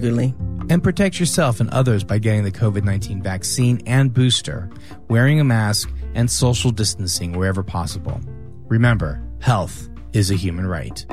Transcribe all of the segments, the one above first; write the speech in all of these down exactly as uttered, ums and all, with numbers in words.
regularly. And protect yourself and others by getting the covid nineteen vaccine and booster, wearing a mask, and social distancing wherever possible. Remember, health is a human right.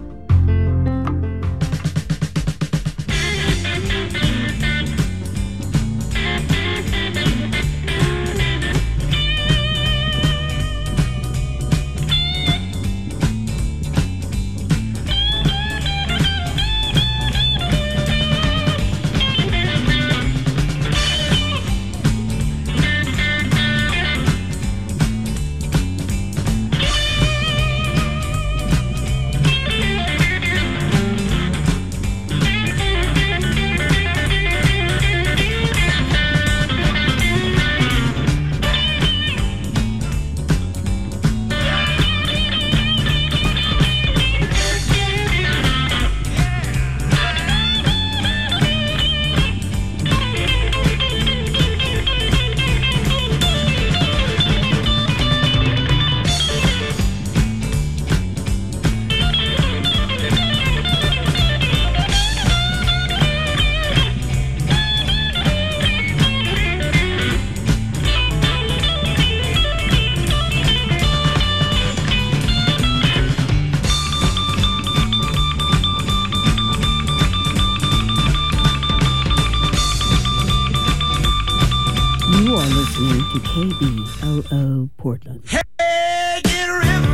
K B O O Portland. Hey, get a rhythm.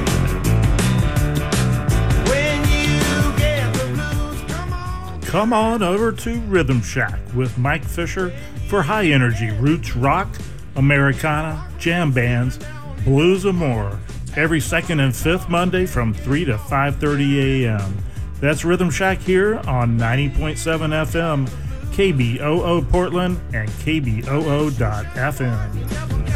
When you get the blues, come on. Come on over to Rhythm Shack with Mike Fisher for high energy roots rock, Americana, jam bands, blues and more. Every second and fifth Monday from three to five thirty a.m. That's Rhythm Shack here on ninety point seven F M, K B O O Portland, and K B O O dot F M.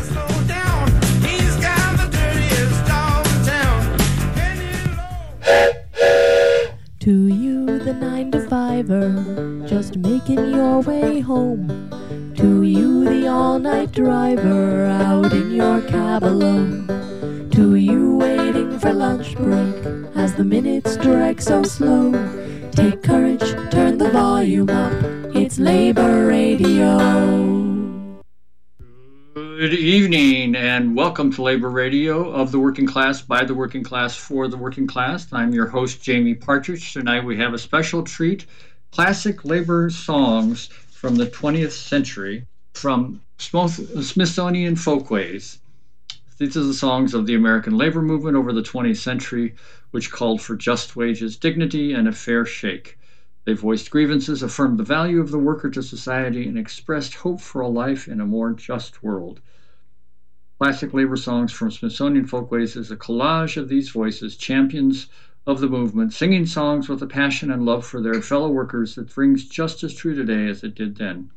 To you, the nine to fiver, just making your way home. To you, the all-night driver, out in your cab alone. To you, waiting for lunch break, as the minutes drag so slow. Take courage, turn the volume up, it's Labor Radio. Good evening and welcome to Labor Radio of the Working Class, by the Working Class, for the Working Class. I'm your host, Jamie Partridge. Tonight we have a special treat, classic labor songs from the twentieth century from Smithsonian Folkways. These are the songs of the American labor movement over the twentieth century, which called for just wages, dignity, and a fair shake. They voiced grievances, affirmed the value of the worker to society, and expressed hope for a life in a more just world. Classic Labor Songs from Smithsonian Folkways is a collage of these voices, champions of the movement, singing songs with a passion and love for their fellow workers that rings just as true today as it did then.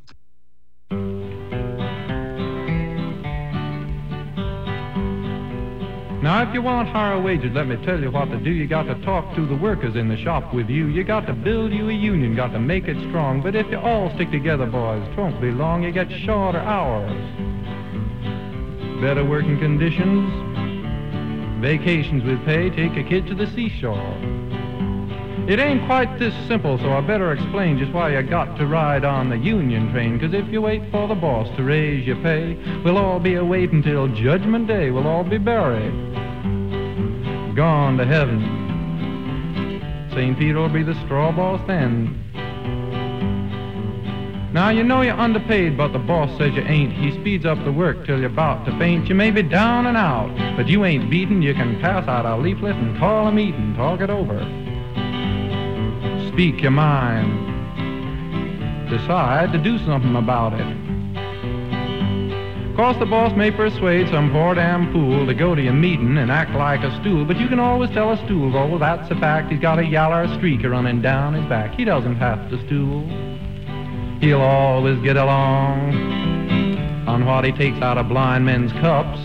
Now, if you want higher wages, let me tell you what to do. You got to talk to the workers in the shop with you. You got to build you a union, got to make it strong. But if you all stick together, boys, it won't be long. You get shorter hours, better working conditions, vacations with pay, take a kid to the seashore. It ain't quite this simple, so I better explain just why you got to ride on the union train. 'Cause if you wait for the boss to raise your pay, we'll all be a-waiting till Judgment Day. We'll all be buried, gone to heaven. Saint Peter will be the straw boss then. Now, you know you're underpaid, but the boss says you ain't. He speeds up the work till you're about to faint. You may be down and out, but you ain't beaten. You can pass out a leaflet and call a meeting, talk it over. Speak your mind. Decide to do something about it. Of course, the boss may persuade some poor damn fool to go to your meeting and act like a stool, but you can always tell a stool, oh, that's a fact. He's got a yaller streaker running down his back. He doesn't have to stool. He'll always get along on what he takes out of blind men's cups.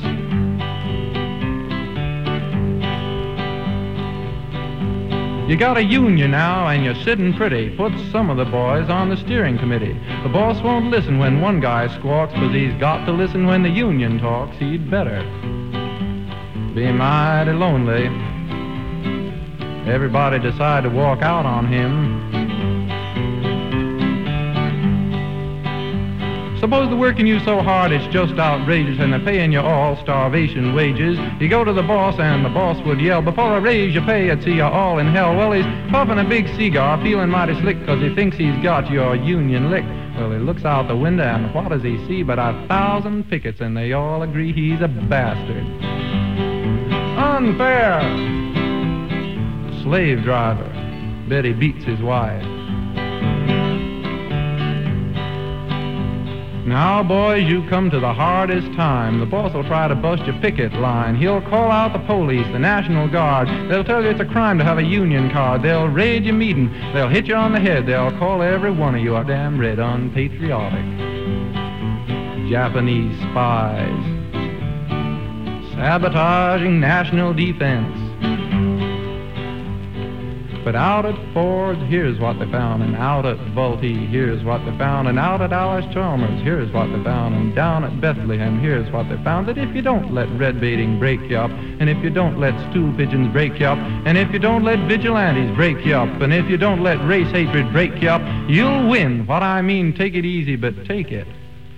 You got a union now and you're sitting pretty. Put some of the boys on the steering committee. The boss won't listen when one guy squawks, 'cause he's got to listen when the union talks. He'd better be mighty lonely. Everybody decide to walk out on him. Suppose they're working you so hard it's just outrageous, and they're paying you all starvation wages. You go to the boss and the boss would yell, before I raise your pay I'd see you all in hell. Well, he's puffing a big cigar, feeling mighty slick, cause he thinks he's got your union licked. Well, he looks out the window and what does he see but a thousand pickets, and they all agree he's a bastard. Unfair! Slave driver, bet he beats his wife. Now, boys, you come to the hardest time. The boss will try to bust your picket line. He'll call out the police, the National Guard. They'll tell you it's a crime to have a union card. They'll raid your meeting. They'll hit you on the head. They'll call every one of you a damn red unpatriotic. Japanese spies sabotaging national defense. But out at Ford's, here's what they found, and out at Vultee, here's what they found, and out at Alice Chalmers, here's what they found, and down at Bethlehem, here's what they found, that if you don't let red baiting break you up, and if you don't let stool pigeons break you up, and if you don't let vigilantes break you up, and if you don't let race hatred break you up, you'll win. What I mean, take it easy, but take it.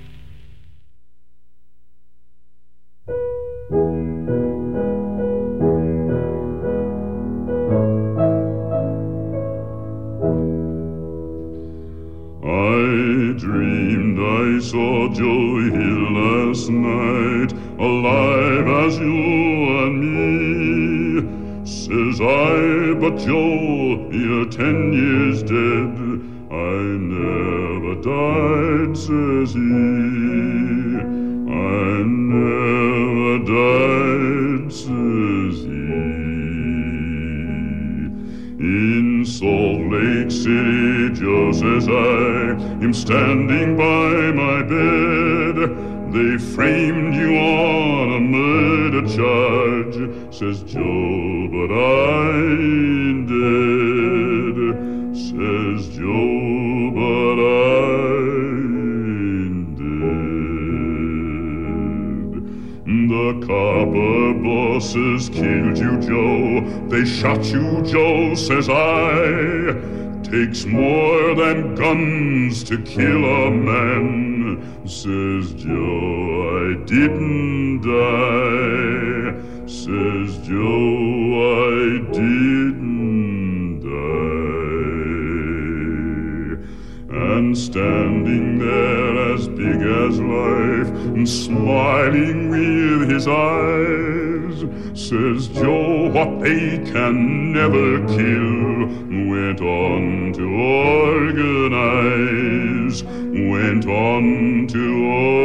I dreamed I saw Joe Hill last night, alive as you and me. Says I, but Joe, you're ten years dead. I never died, says he. I never died, says he. In Salt Lake City, Joe says I am standing by my bed. They framed you on a murder charge, says Joe, but I ain't dead. Says Joe, but I ain't dead. The copper bosses killed you, Joe. They shot you, Joe, says I. Takes more than guns to kill a man, says Joe, I didn't die. Says Joe, I didn't die. And standing there as big as life, and smiling with his eyes, says Joe, what they can never kill, went on to organize, went on to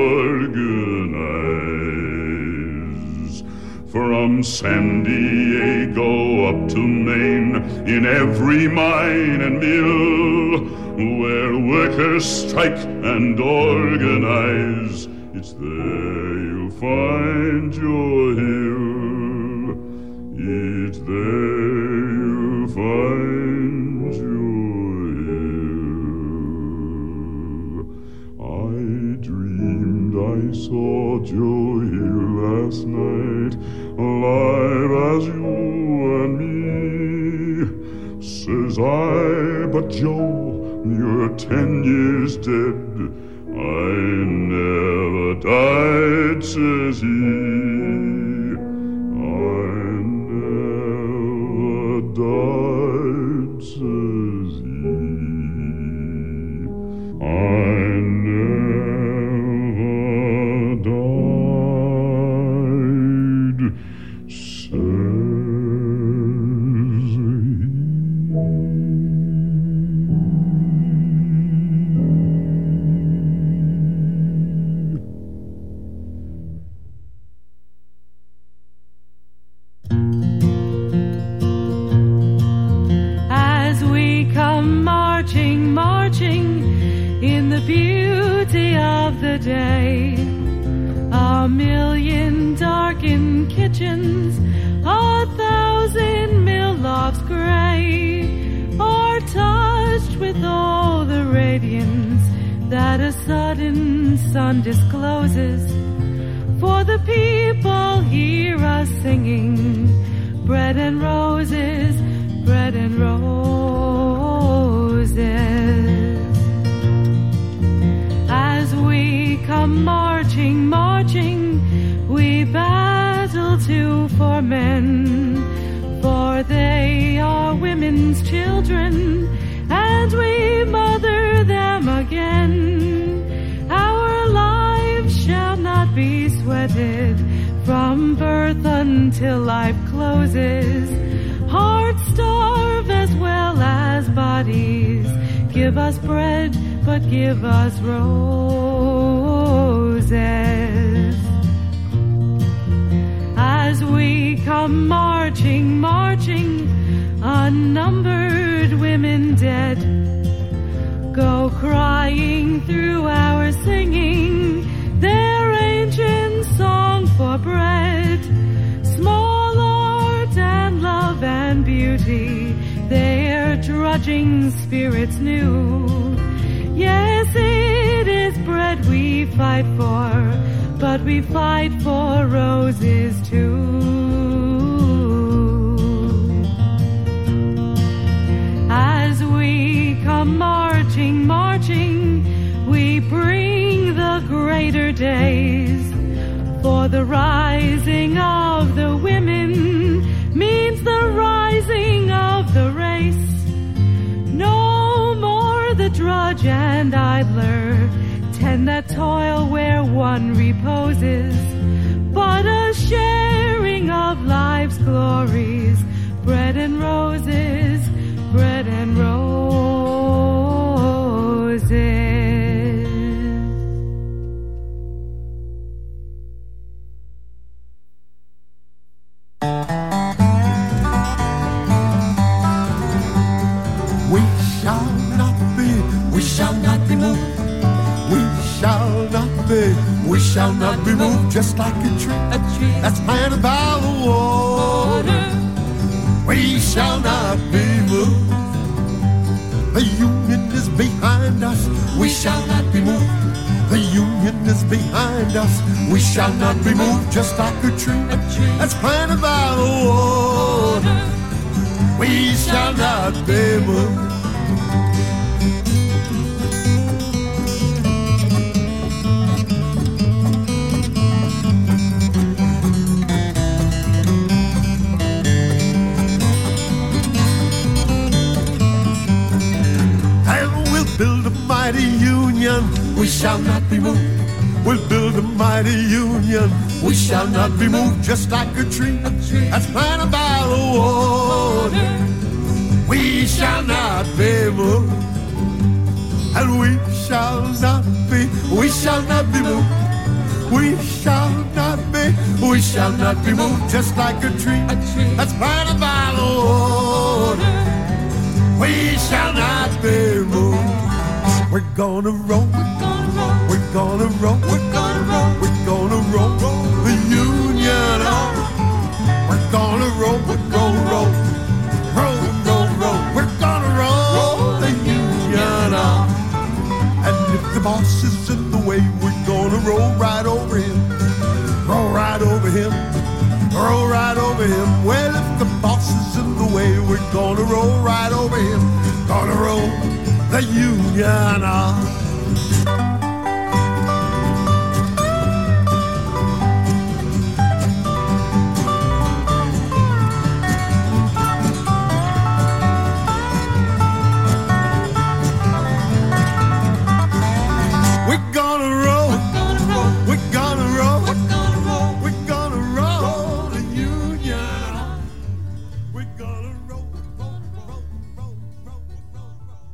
organize. From San Diego up to Maine, in every mine and mill, where workers strike and organize, it's there you'll find your hill. It's there you'll find your hill. I dreamed I saw Joe Hill last night, alive as you and me. Says I, but Joe, you're ten years dead. I never died, says he. Died, says he. I never died, says he. Beauty of the day, a million darkened kitchens, a thousand mill lofts gray, are touched with all the radiance that a sudden sun discloses. For the people hear us singing, bread and roses, bread and roses. As we we come marching, marching, we battle too for men, for they are women's children, and we mother them again. Our lives shall not be sweated from birth until life closes. Hearts starve as well as bodies. Give us bread, but give us roses. As we come marching, marching, unnumbered women dead go crying through our singing their ancient song for bread. Small art and love and beauty, their drudging spirits new. Yes, it is bread we fight for, but we fight for roses too. As we come marching, marching, we bring the greater days. For the rising of the women means the rising of the race. No more the drudge and idler tend that toil where one reposes, but a sharing of life's glories, bread and roses, bread and roses. We shall not be, we shall not be moved. We shall not be, we shall not be moved. Just like a tree, a tree that's planted by the water. We shall not be moved. The union is behind us. We shall not be moved. The union is behind us. We shall not be moved. Just like a tree, a tree that's planted by the water. We shall not be moved. Build a mighty union, we shall not be moved. We'll build a mighty union, we shall not be moved. Just like a tree, a tree that's planted by the water. We shall not be moved. And we shall not be, we shall not be moved. We shall not be, we shall not be moved. Just like a tree, a tree that's planted by the water. We shall not be moved. We're gonna roll, we're gonna roll, we're gonna roll, we're gonna roll, we're gonna roll, roll the union on. We're gonna roll, we're gonna roll, roll, roll, roll. We're gonna roll the union on. And if the boss is in the way, we're gonna roll right over him, roll right over him, roll right over him. Well, if the boss is in the way, we're gonna roll right over him, gonna roll the union on. We're gonna roll, we're gonna roll, we're gonna roll, we're gonna roll, we're gonna roll the union on. We're gonna roll, roll, roll, roll, roll, roll.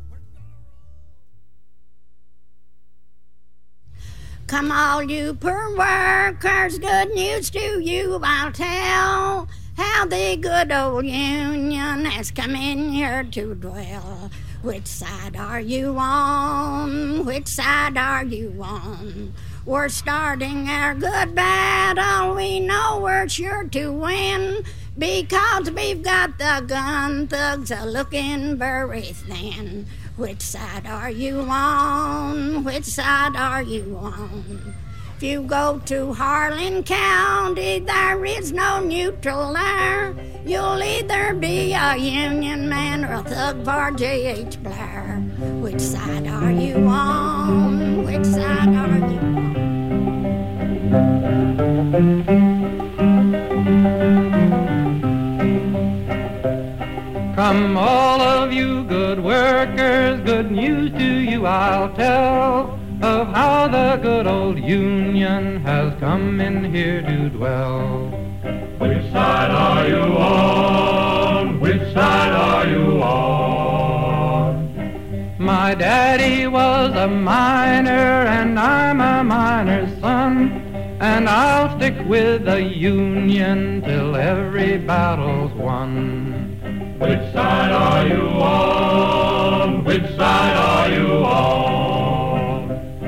Come all you poor workers, good news to you I'll tell, how the good old union has come in here to dwell. Which side are you on? Which side are you on? We're starting our good battle, we know we're sure to win, because we've got the gun thugs a-looking very thin. Which side are you on? Which side are you on? If you go to Harlan County, there is no neutral there. You'll either be a Union man or a thug for J H Blair. Which side are you on? Which side are you on? Come all of you good workers, good news to you I'll tell of how the good old Union has come in here to dwell. Which side are you on? Which side are you on? My daddy was a miner and I'm a miner's son, and I'll stick with the Union till every battle's won. Which side are you on? Which side are you on?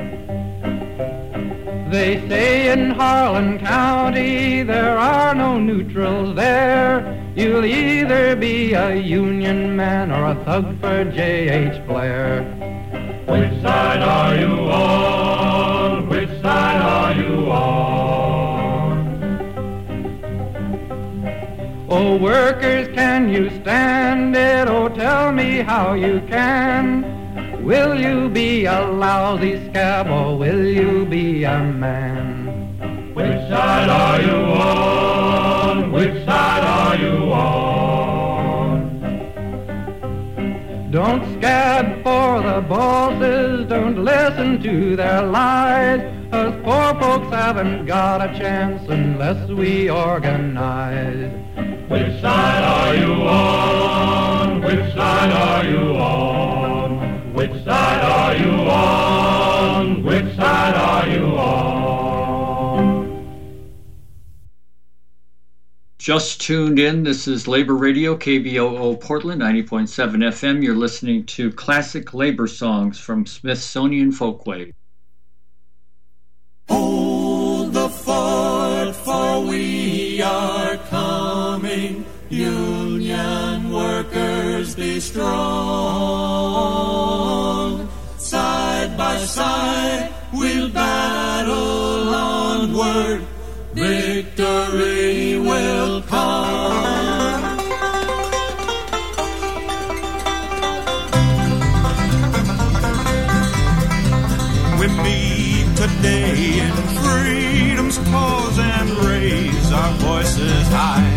They say in Harlan County there are no neutrals there. You'll either be a Union man or a thug for J H Blair. Which side are you on? Which side are you on? Oh, workers, can you stand it? Oh, tell me how you can. Will you be a lousy scab or will you be a man? Which side are you on? Which side are you on? Don't scab for the bosses, don't listen to their lies. Us poor folks haven't got a chance unless we organize. Which side are you on? Which side are you on? Which side are you on? Which side are you on? Just tuned in. This is Labor Radio, K B O O Portland, ninety point seven F M. You're listening to classic labor songs from Smithsonian Folkways. Hold the fort, for we are coming. Union workers, be strong. Side by side, we'll battle onward. Victory will come. We meet today in freedom's cause and raise our voices high.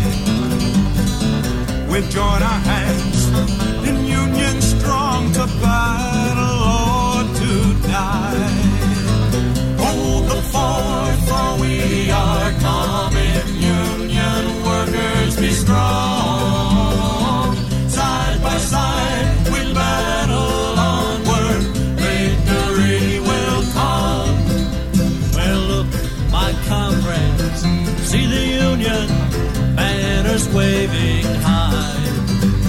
We join our hands in union strong to battle or to die. Hold the fort, for we are coming. Union workers, be strong. Side by side, we'll battle onward. Victory will come. Well, look, my comrades, see the Union banners waving high.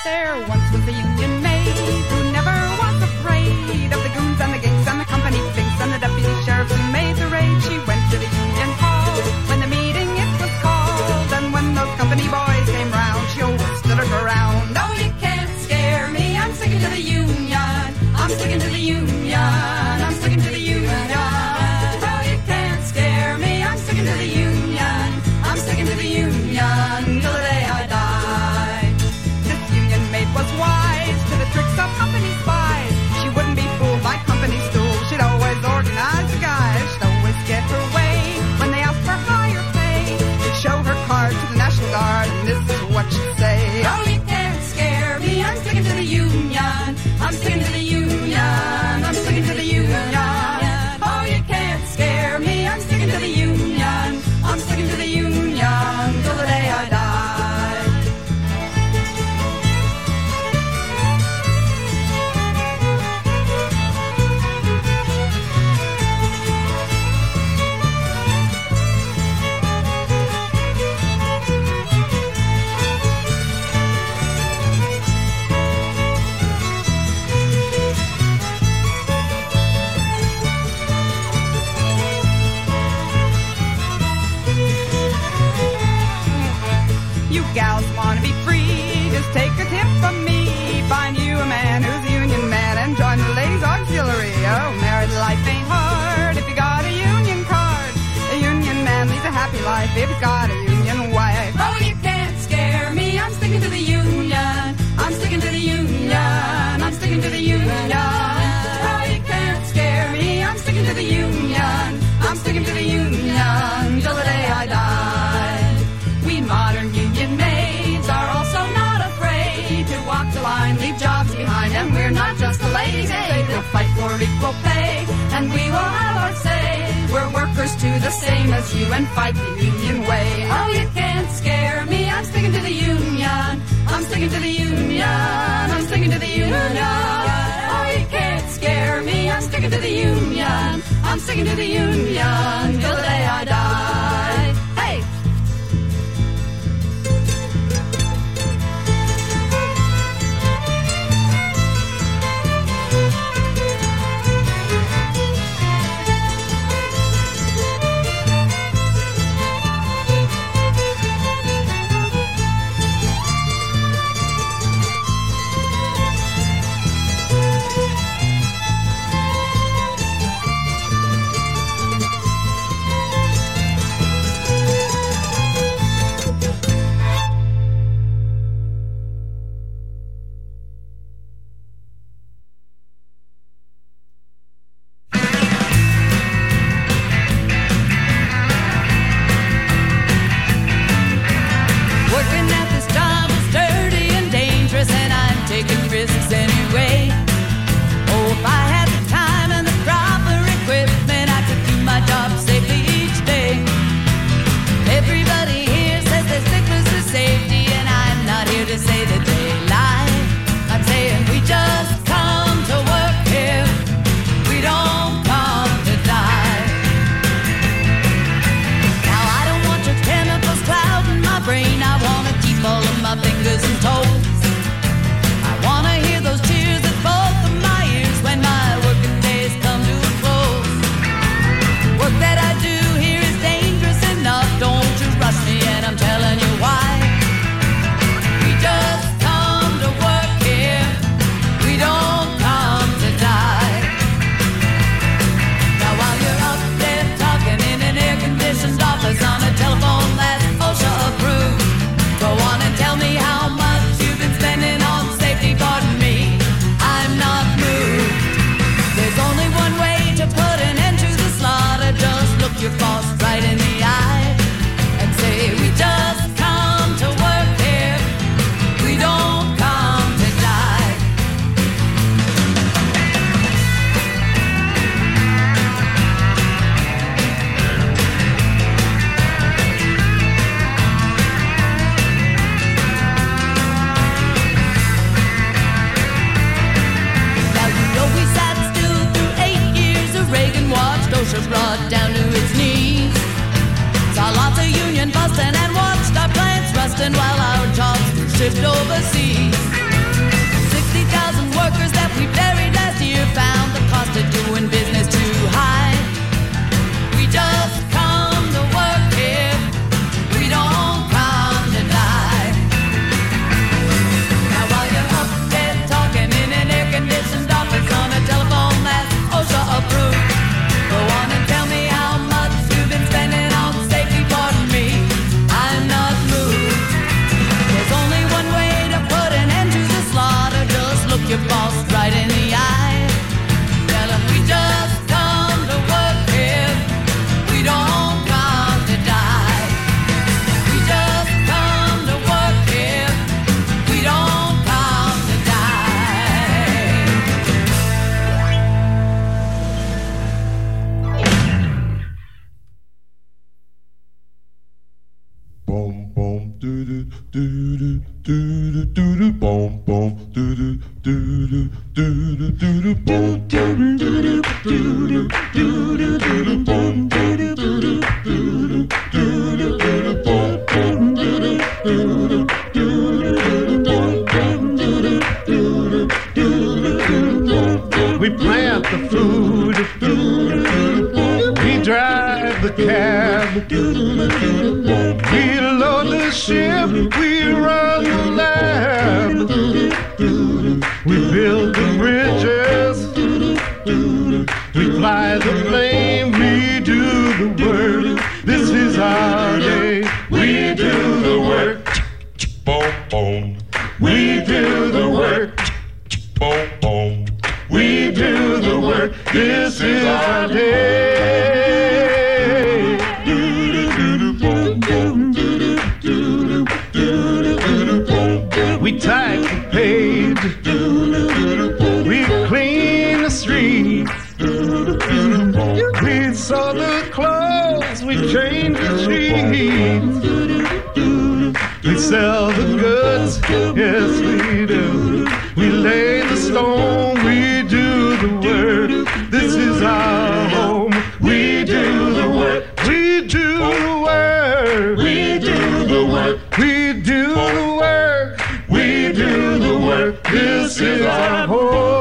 There once was a union maid who never was afraid of the goons and the gangs and the company thinks and the deputy sheriffs who made the raid. She went to the union hall when the meeting it was called, and when those company boys came round, she always stood her ground. No, you can't scare me. I'm sticking to the union. I'm sticking to the union. I'm sticking to the union. No, you can't scare me. I'm sticking to the union. I'm sticking to the union till the day I die. This union maid was wise to the tricks of company spies. She wouldn't be fooled by company stools. She'd always organize the guys. She'd always get her way when they asked for higher pay. She'd show her card to the National Guard, and this is what she'd say. Oh, you can't scare me. I'm sticking to the union. I'm sticking to the union. I'm sticking to the union. Oh, you can't scare me. I'm sticking to the union. I'm sticking to the union till the day I die. You gals wanna be free, just take a tip from me. Find you a man who's a union man and join the ladies auxiliary. Oh, married life ain't hard if you got a union card. A union man leads a happy life if he's got a union wife. Oh, you can't scare me, I'm sticking to the union. I'm sticking to the union. I'm sticking to the union. Oh, you can't scare me, I'm sticking to the union. I'm sticking to the union till the day I die. We modern union maids are also not afraid to walk the line, leave jobs behind, and we're not just the ladies' aid. We'll fight for equal pay, and we will have our say. We're workers too, the same as you, and fight the union way. Oh, you can't scare me, I'm sticking to the union. I'm sticking to the union. I'm sticking to the union. Oh, you can't scare me, I'm sticking to the union. I'm sticking to the union till the day I die. Hey! Taking risks anyway. Oh, if I had the time and the proper equipment, I could do my job safely each day. Everybody here says there's sticklers for safety, and I'm not here to say that they lie. I'm saying we just come to work here. We don't come to die. Now I don't want your chemicals clouding my brain. I want to keep all of my fingers and toes. Wanna hear those cheers at both of my ears when my working days come to a close. Work that I do here is dangerous enough. Don't you rush me, and I'm telling you why. We just come to work here. We don't come to die. Now while you're up there talking in an air-conditioned office on a telephone that's OSHA approved, go on and tell me how much you've been do do do do do do do boom boom do do do do do do do do boom do do do do do do do do boom do do do do do do do do boom boom do do do do do boom boom do do do do do. We plant the food, we drive the cab, we load the ship, we run the lab, we build the bridges, we fly the plane, we do the work. This is our day. We do the work. Boom, boom. We do the work. Boom, boom. We do the work. This is our day. We type the page. We clean the street. We sew the clothes. We change the sheets. We sell the goods. Yes, we do. We lay the stone. We do the work. This is our home. We do the work. We do the work. We do the work. We do the work. We do the work. This is our home.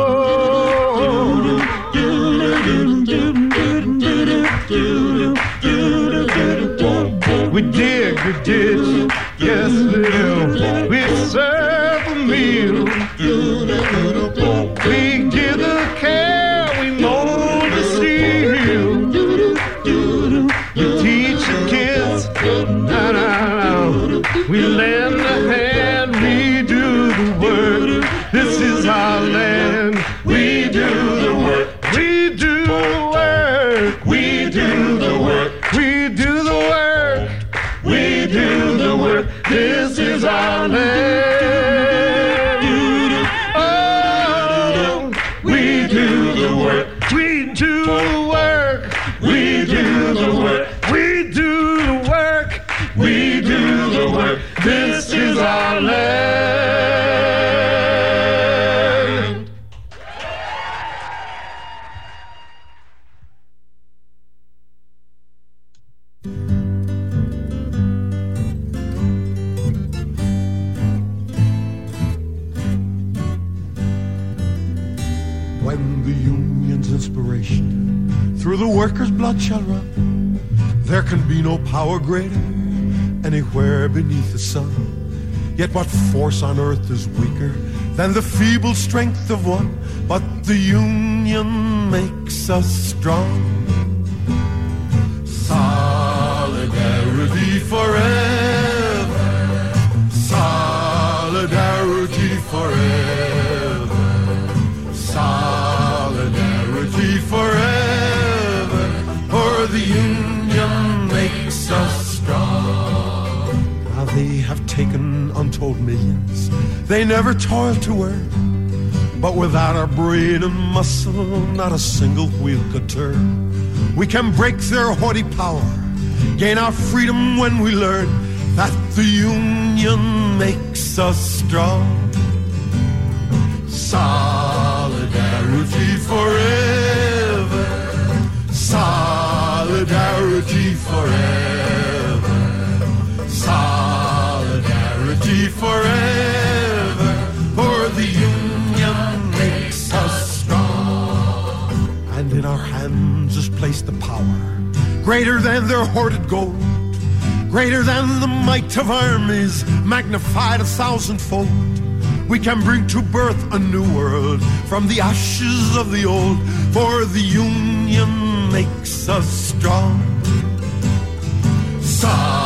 We dig the ditch. Yes, we do. We serve the meal. We give the care. We mold the steel. We teach the kids. Na, na, na. We lend a hand. We do the work. This is our land. We do the work. We do the work. We do the work. We do the work. We do the work. This is our land. Oh, we do the work. We do the work. We do the work. We do the work. We do the work. This is our land. When the union's inspiration through the workers' blood shall run, there can be no power greater anywhere beneath the sun. Yet what force on earth is weaker than the feeble strength of one? But the union makes us strong. Solidarity forever. Solidarity forever. Solidarity forever. For the union makes us strong. Now they have taken untold millions they never toiled to earn, but without our brain and muscle not a single wheel could turn. We can break their haughty power, gain our freedom when we learn that the union makes us strong. Solidarity forever. Solidarity forever. Solidarity forever. For the union makes us strong. And in our hands is placed the power greater than their hoarded gold, greater than the might of armies, magnified a thousandfold. We can bring to birth a new world from the ashes of the old, for the union makes us strong. Solidarity